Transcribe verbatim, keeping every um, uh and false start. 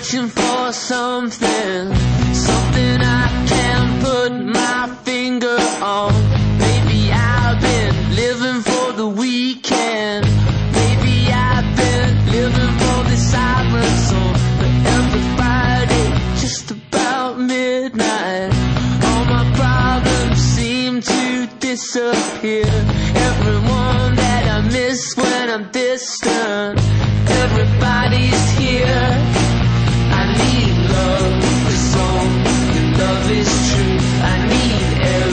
searching for something, something I can put my finger on. Maybe I've been living for the weekend. Maybe I've been living for the siren song. But every Friday, just about midnight, all my problems seem to disappear. Everyone that I miss